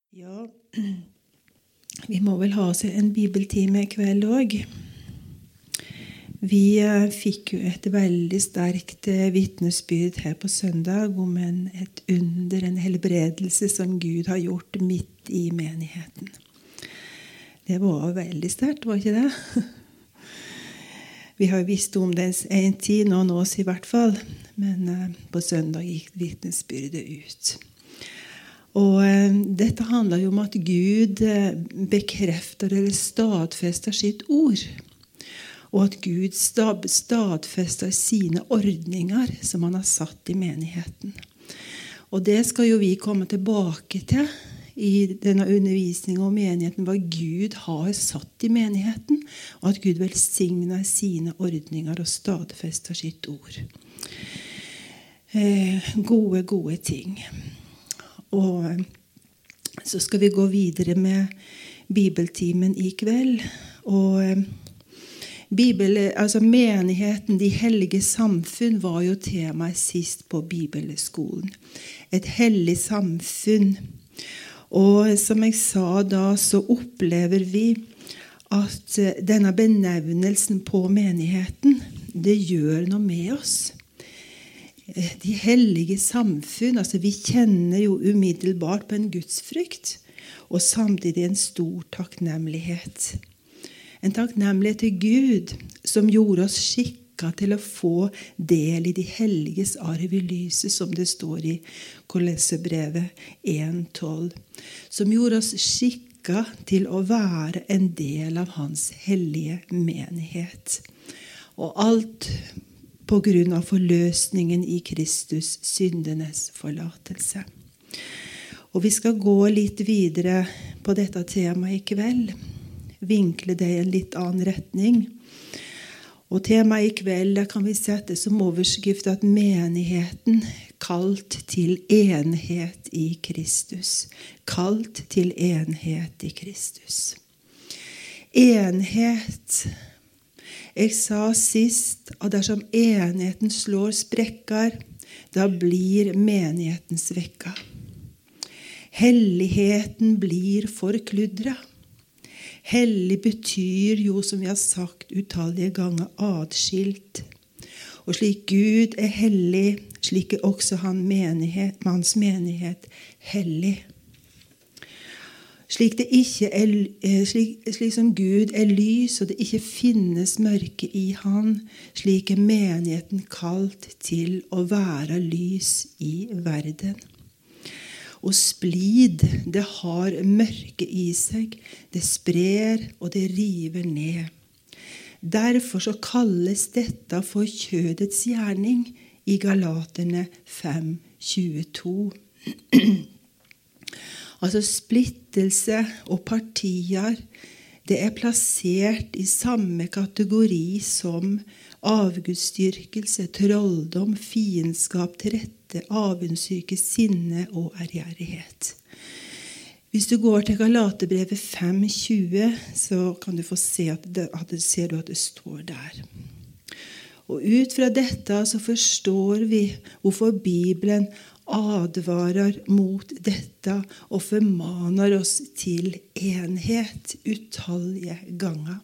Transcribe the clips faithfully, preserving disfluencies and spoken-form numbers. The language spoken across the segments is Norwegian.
Ja, vi må vel ha oss en bibeltime i kveld også. Vi fikk jo et veldig sterkt vitnesbyrd her på søndag om en, et under, en helbredelse som Gud har gjort midt i menigheten. Det var veldig sterkt, var ikke det? Vi har visst om det en tid, noen år i hvert fall, men på søndag gikk vitnesbyrdet ut. Og eh, dette handler jo om at Gud eh, bekrefter eller stadfester sitt ord. Og at Gud stab, stadfester sine ordninger som han har satt i menigheten. Og det skal jo vi komme tilbake til i denne undervisningen om menigheten, hva Gud har satt i menigheten, og at Gud velsigner sine ordninger og stadfester sitt ord. Eh, gode, gode ting. Og så skal vi gå videre med bibeltimen i kveld. Og Bibel, altså menigheten, de hellige samfunn, var jo temaet sist på bibelskolen. Et hellig samfunn. Og som jeg sa da, så opplever vi at denne benevnelsen på menigheten, det gjør noe med oss. De hellige samfunn, altså vi kjenner jo umiddelbart på en gudsfrykt, og samtidig en stor takknemlighet. En takknemlighet til Gud, som gjorde oss skikket til å få del i de helliges arv i lyset, som det står i Kolosserbrevet en tolv. Som gjorde oss skikket til å være en del av hans hellige menighet. Og alt på grunn av forløsningen i Kristus, syndenes forlatelse. Og vi skal gå litt videre på dette temaet i kveld. Vinkle det i en litt annen retning. Og temaet i kveld kan vi sette som overskrift at menigheten kalt til enhet i Kristus. Kalt til enhet i Kristus. Enhet. Jeg sa sist at dersom enheten slår sprekker, da blir menigheten svekket. Helligheten blir forkludret. Hellig betyr jo, som vi har sagt utallige ganger, adskilt. Og slik Gud er hellig, slik er også han menighet, hans menighet hellig. Slik, det ikke er, slik, slik som Gud er lys, og det ikke finnes mørke i han, slik er menigheten kalt til å være lys i verden. Og splid, det har mørke i seg, det sprer og det river ned. Derfor så kalles dette for kjødets gjerning i Galaterne fem tjueto. Altså splittelse og partier, det er plassert i samme kategori som avgudsdyrkelse, trolldom, fiendskap, trette, avundssyke, sinne og ærgjerrighet. Hvis du går til Galaterbrevet fem tjue, så kan du få se at det, at det, ser du at det står der. Og ut fra dette så forstår vi hvorfor Bibelen advarer mot dette og formaner oss til enhet utallige ganger.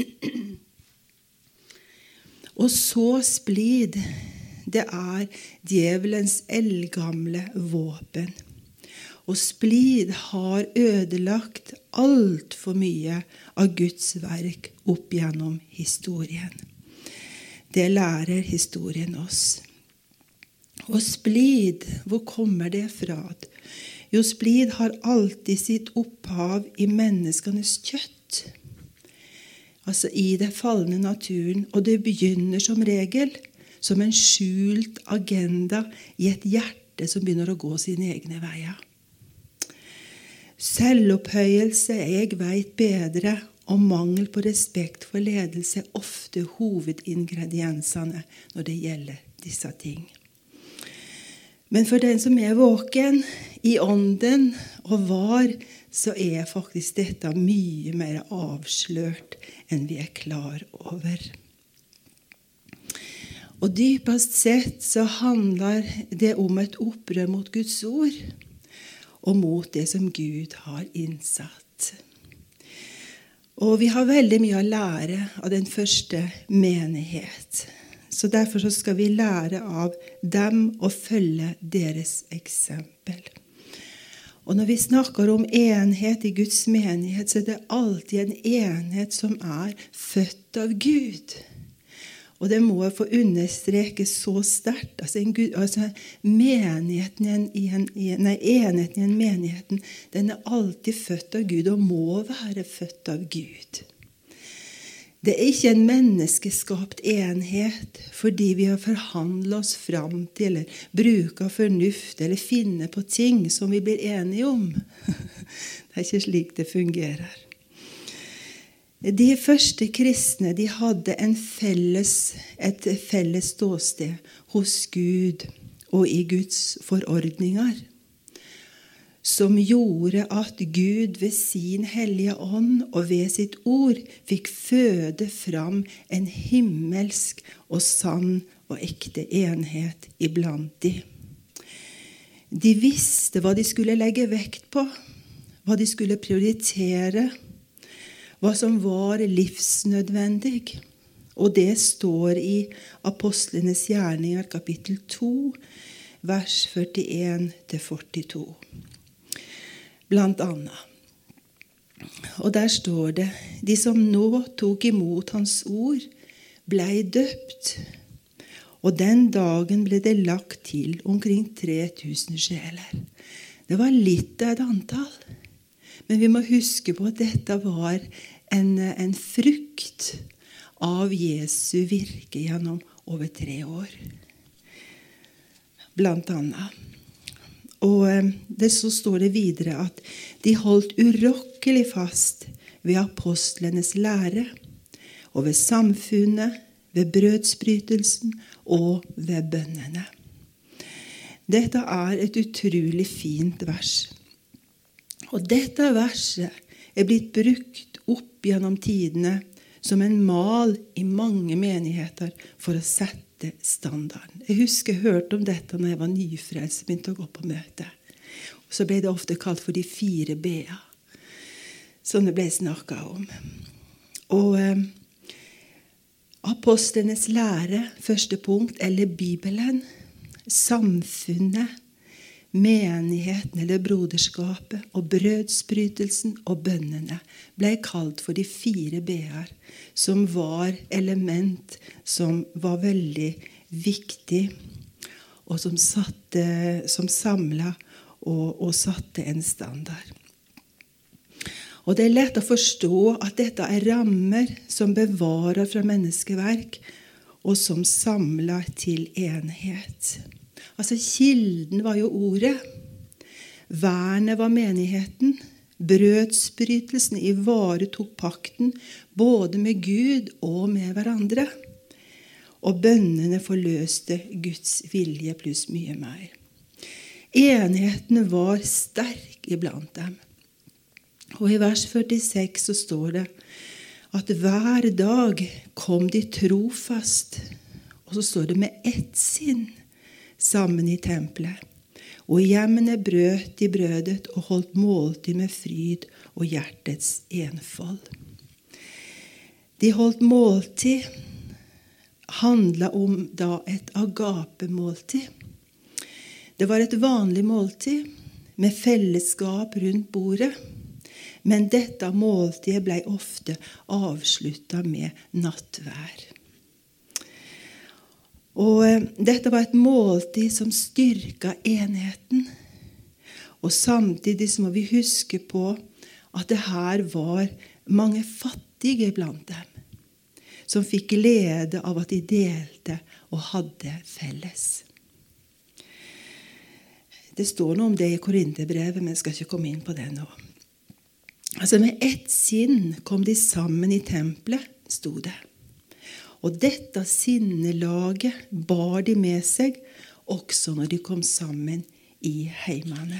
Og så splid, det er djevelens eldgamle våpen. Og splid har ødelagt alt for mye av Guds verk opp gjennom historien. Det lærer historien oss. Og splid, hvor kommer det fra? Jo, splid har alltid sitt opphav i menneskenes kjøtt. Altså i det fallende naturen. Og det begynner som regel som en skjult agenda i et hjerte som begynner å gå sine egne veier. Selvopphøyelse, jeg vet bedre, og mangel på respekt for ledelse er ofte hovedingrediensene når det gjelder disse ting. Men for den som er våken i ånden og var, så er faktisk dette mye mer avslørt enn vi er klar over. Og dypest sett så handler det om et opprør mot Guds ord. og mot det som Gud har innsatt. Og vi har veldig mye å lære av den første menighet. Så derfor så skal vi lære av dem og følge deres eksempel. Og når vi snakker om enhet i Guds menighet, så er det alltid en enhet som er født av Gud. Og det må jeg få understreke så sterkt. Altså, en Gud, altså menigheten i en, i en, nei, enheten i en menigheten, den er alltid født av Gud og må være født av Gud. Det er ikke en menneskeskapt enhet fordi vi har forhandlet oss fram til, eller bruker fornuft, eller finner på ting som vi blir enige om. Det er ikke slik det fungerer. De første kristne, de hadde en felles, et felles ståsted hos Gud og i Guds forordninger, som gjorde at Gud ved sin hellige ånd og ved sitt ord fikk føde fram en himmelsk og sann og ekte enhet iblant de. De visste hva de skulle legge vekt på, hva de skulle prioritere, hva som var livsnødvendig. Og det står i Apostlenes gjerninger kapittel to, vers førtien til førtito. Blant annet. Og der står det, de som nå tok imot hans ord, ble døpt. Og den dagen ble det lagt til omkring tre tusen sjeler. Det var litt av et antall. Men vi må huske på at dette var en, en frukt av Jesu virke gjennom over tre år. Blant annet. Og det så står det videre at de holdt urokkelig fast ved apostlenes lære, og ved samfunnet, ved brødsbrytelsen og ved bønnene. Dette er et utrolig fint vers. Og dette verset er blitt brukt opp gjennom tidene som en mal i mange menigheter for å sette standarden. Jeg husker jeg hørte om dette når jeg var nyfrelst, begynte å gå på møte. Og så ble det ofte kalt for de fire B-er, som det ble snakket om. Og eh, apostlenes lære, første punkt, eller Bibelen, samfunnet, menigheten eller broderskapet og brødsbrytelsen og bønnene ble kalt for de fire B-er, som var element som var veldig viktig, og som, satte, som samlet og, og satte en standard. Og det er lett å forstå at dette er rammer som bevarer fra menneskeverk, og som samler til enhet. Altså, kilden var jo ordet. Vernet var menigheten. Brødsbrytelsen ivaretok pakten både med Gud og med hverandre. Og bønnene forløste Guds vilje pluss mye mer. Enheten var sterk iblant dem. Og i vers førtiseks så står det at hver dag kom de trofast, og så står det med ett sinn, sammen i tempelet. Og i hjemmene brøt de brødet og holdt måltid med fryd og hjertets enfold. De holdt måltid, handlet om da et agape-måltid. Det var et vanlig måltid med fellesskap rundt bordet, men dette måltidet ble ofte avsluttet med nattvær. Og dette var et måltid som styrket enheten. Og samtidig så må vi huske på at det her var mange fattige blant dem, som fikk glede av at de delte og hadde felles. Det står noe om det i Korinterbrevet, men jeg skal ikke komme inn på det nå. Altså med ett sinn kom de sammen i tempelet, sto det. Og dette sinnelaget bar de med seg også når de kom sammen i heimene.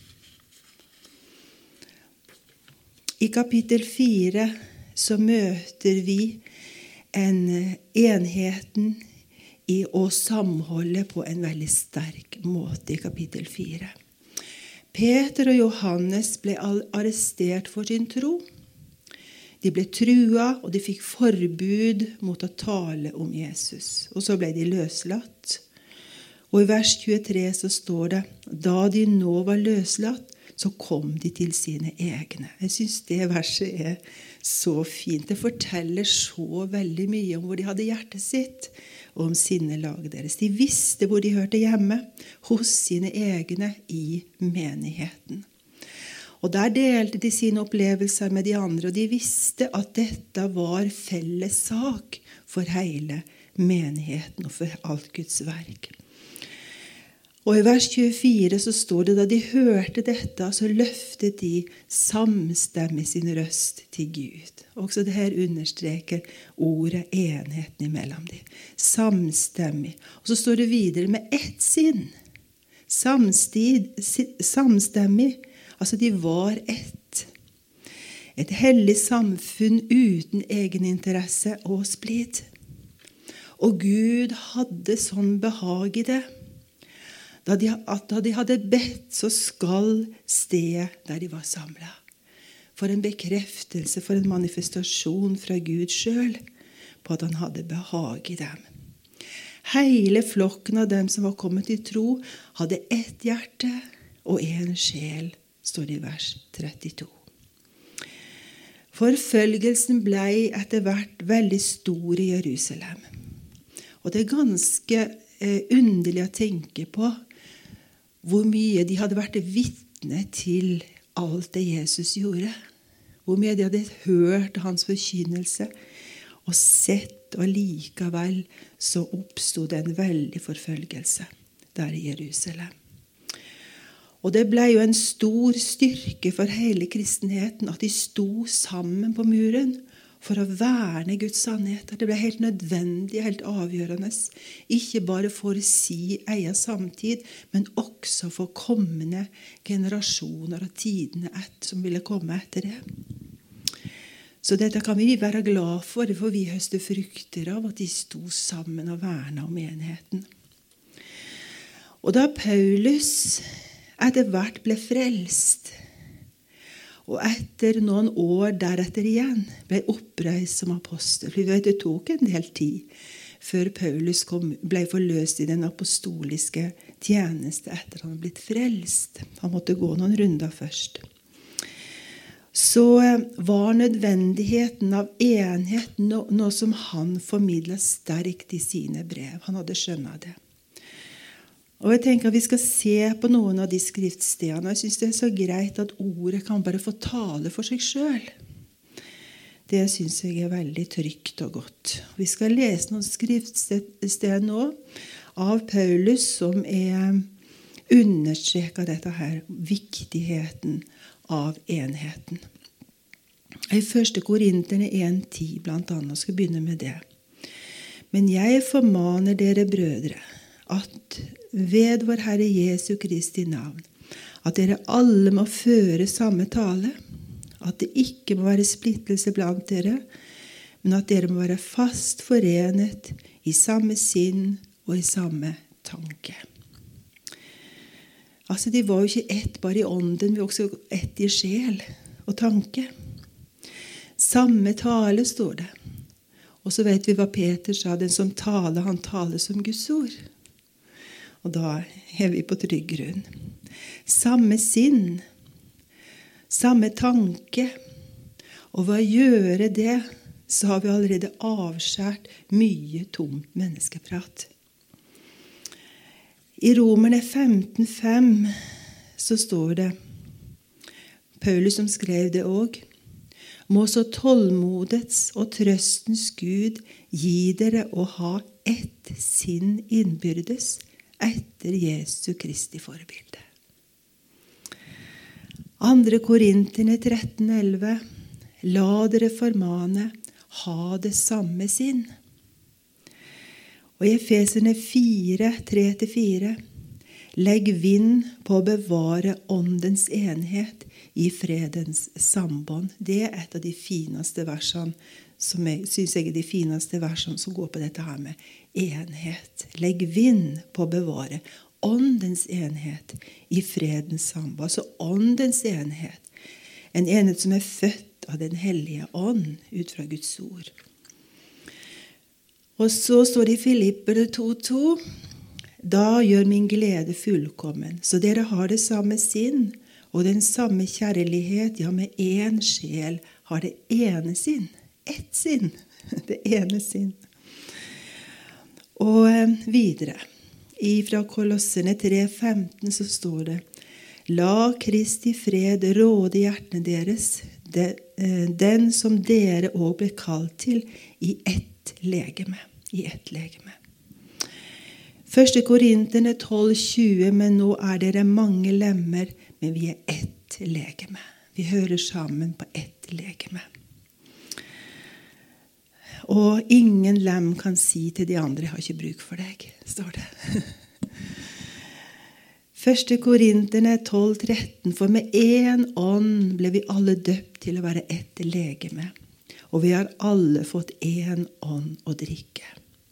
I kapittel fire så møter vi en enheten i å samholde på en veldig sterk måte i kapittel fire. Peter og Johannes ble arrestert for sin tro. De ble trua, og de fikk forbud mot å tale om Jesus. Og så ble de løslatt. Og i vers tjuetre så står det, da de nå var løslatt, så kom de til sine egne. Jeg synes det verset er så fint. Det forteller så veldig mye om hvor de hadde hjertet sitt, og om sinnelaget deres. De visste hvor de hørte hjemme, hos sine egne i menigheten. Og der delte de sine opplevelser med de andre, og de visste at dette var felles sak for hele menigheten og for alt Guds verk. Og i vers tjuefire så står det, da de hørte dette, så løftet de samstemmig sin røst til Gud. Også det her understreker ordet enheten imellom dem. Samstemmig. Og så står det videre med ett sinn. Samstid, samstemmig. Altså de var ett. Et hellig samfunn uten egeninteresse og splid. Og Gud hadde sånn behag i det. Da de, at da de hadde bedt, så skal stedet der de var samlet. For en bekreftelse, for en manifestasjon fra Gud selv, på at han hadde behag i dem. Hele flokken av dem som var kommet til tro, hadde ett hjerte og en sjel, står det i vers trettito. Forfølgelsen ble etter hvert veldig stor i Jerusalem. Og det er ganske eh, underlig å tenke på hvor mye de hadde vært vitne til alt det Jesus gjorde. Hvor mye de hadde hørt hans forkynnelse og sett, og likevel så oppstod det en veldig forfølgelse der i Jerusalem. Og det ble jo en stor styrke for hele kristenheten at de sto sammen på muren for å verne Guds sannheter. Det ble helt nødvendig, helt avgjørende. Ikke bare for si eia samtid, men også for kommende generasjoner og tidene et, som ville komme etter det. Så dette kan vi være glad for, for vi høster frukter av at de sto sammen og vernet om menigheten. Og da Paulus etter hvert ble frelst, og etter noen år deretter igjen ble oppreist som apostel. For vi vet det tok en del tid før Paulus kom, ble forløst i den apostoliske tjeneste etter han blitt frelst. Han måtte gå noen runder først. Så var nødvendigheten av enhet noe, noe som han formidlet sterkt i sine brev. Han hadde skjønnet det. Og jeg tenker at vi skal se på noen av de skriftstedene. Jeg synes det er så greit at ordet kan bare få tale for seg selv. Det synes jeg er veldig trygt og godt. Vi skal lese noen skriftsteder nå av Paulus som er understreker dette her, viktigheten av enheten. I første Korinterne en ti blant annet, skal begynne med det. Men jeg formaner dere brødre, at ved vår Herre Jesu Kristi navn, at dere alle må føre samme tale, at det ikke må være splittelse blant dere, men at dere må være fast forenet i samme sinn og i samme tanke. Altså, de var jo ikke ett bare i ånden, vi var også ett i sjel og tanke. Samme tale, står det. Og så vet vi hva Peter sa, den som taler, han taler som Guds ord. Og da er vi på trygg grunn. Samme sinn, samme tanke. Og ved å gjøre det, så har vi allerede avskjært mye tomt menneskeprat. I Romerne femten fem så står det, Paulus som skrev det også, må så tålmodets og trøstens Gud gi dere å ha ett sinn innbyrdes, etter Jesu Kristi forbilde. Andre Korinterne tretten elleve. La dere formane, ha det samme sinn. Og i Efeserne fire tre til fire. Legg vind på å bevare åndens enhet i fredens sambånd. Det er et av de fineste versene, som jeg synes jeg er de fineste versene som går på dette her med enhet. Legg vind på å bevare åndens enhet i fredens samband. Altså åndens enhet. En enhet som er født av den hellige ånd, ut fra Guds ord. Og så står det i Filipperne to to, da gjør min glede fullkommen, så dere har det samme sinn, og den samme kjærlighet, ja, med en sjel har det ene sinn. Ett sinn. Det ene sinn. Og videre, fra Kolosserne tre femten så står det, la Kristi fred råde i hjertene deres, den som dere også ble kalt til i ett legeme. I ett legeme. Første Korinterne tolv tjue, men nå er dere mange lemmer, men vi er ett legeme. Vi hører sammen på ett legeme. Og ingen lem kan si til de andre, jeg har ikke bruk for deg, står det. Første Korinterne tolv tretten, for med en ånd ble vi alle døpt til å være ett legeme, og vi har alle fått en ånd å drikke.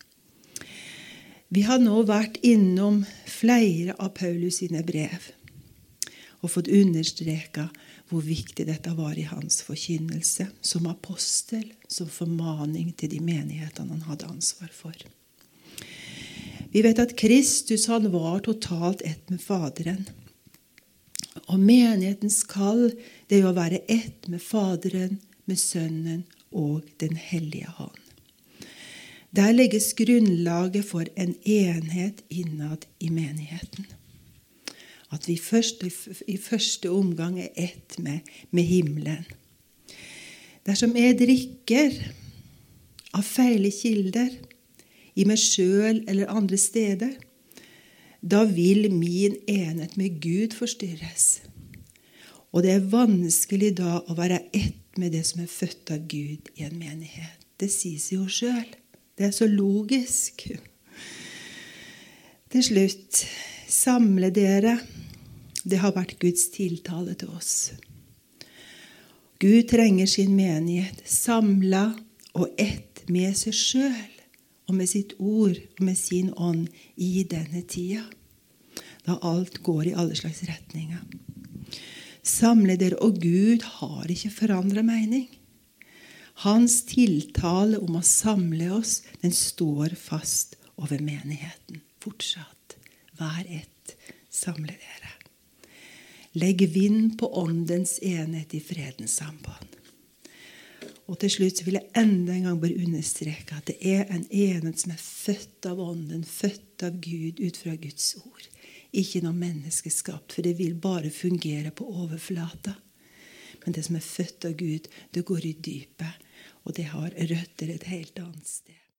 Vi har nå vært innom flere av Paulus sine brev og fått understreket hvor viktig dette var i hans forkynnelse som apostel, som formaning til de menighetene han hadde ansvar for. Vi vet at Kristus han var totalt ett med Faderen. Og menighetens kall det er å være ett med Faderen, med Sønnen og den hellige hånd. Der legges grunnlaget for en enhet innad i menigheten. At vi først, i første omgang er ett med, med himmelen. Dersom jeg drikker av feile kilder, i meg selv eller andre steder, da vil min enhet med Gud forstyrres. Og det er vanskelig da å være ett med det som er født av Gud i en menighet. Det sier seg jo selv. Det er så logisk. Til slutt, samle dere. Det har vært Guds tiltale til oss. Gud trenger sin menighet samlet og ett med seg selv, og med sitt ord og med sin ånd i denne tida, da alt går i alle slags retninger. Samle dere, og Gud har ikke forandret mening. Hans tiltale om å samle oss, den står fast over menigheten. Fortsatt, vær ett, samle dere. Legg vind på åndens enhet i fredens samband. Og til slutt så vil jeg enda en gang bare understreke at det er en enhet som er født av ånden, født av Gud, ut fra Guds ord. Ikke noe menneskeskapt, for det vil bare fungere på overflata. Men det som er født av Gud, det går i dypet, og det har røtter et helt annet sted.